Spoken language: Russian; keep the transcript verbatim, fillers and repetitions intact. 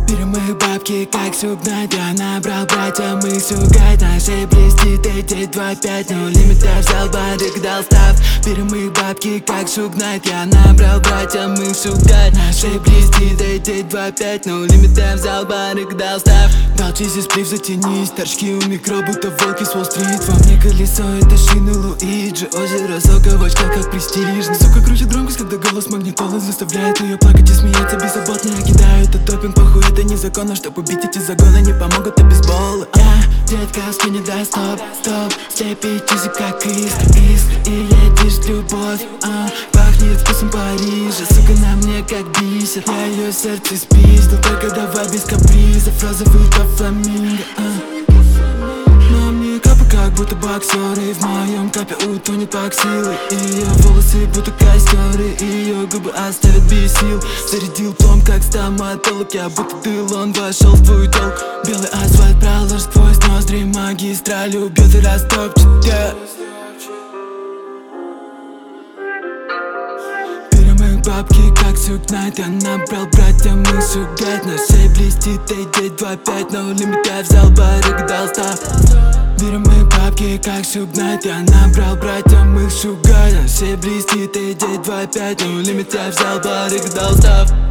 Берем мы бабки, как сугнать. Я набрал братьям их сугать. Наши блестит эти два пять. Но лимит я взял, барыг дал став. Берем мы бабки, как сугнать. Я набрал братьям их сугать. Наши блестит эти два пять. Но лимит я взял, барыг дал став. Дал чизи сплив, затянись. Торчки у микро, будто волки с Уолл-стрит. Во мне колесо, это шины Луиджи. Озеро сока в очках, как престижно. Сука крутит громкость, когда голос магнитолы заставляет ее плакать и смеяться беззаботно. Я кидаю этот допинг, похуй, это незаконно. Чтоб убить эти загоны, не помогут обезболы. Я, детка, скини, да, стоп, стоп. Слепи чизи, как искр, искр. И едешь в любовь, а пахнет вкусом Парижа. Сука на мне как бисер. Я ее сердце спиздил, только давай без капризов. Розовый топ фламинго, а. На мне капы, как будто боксеры. В моем капе утонет пак силы. Ее волосы будто костеры. Ее губы оставят без сил. Зарядил плом, как стоматолог. Я будто Дилон вошел в твою телку. Белый асфальт проложит сквозь ноздри. Магистраль убьет и растопчет, yeah. Бабки, как сугнать. Я набрал братьям их сугать. На шее блестит эй два пять. Но лимит я взял, барыг дал став. Берем мы бабки, как сугнать. Я набрал братьям их сугать. На шее блестит эй два пять. Но лимит я взял, барыг дал став.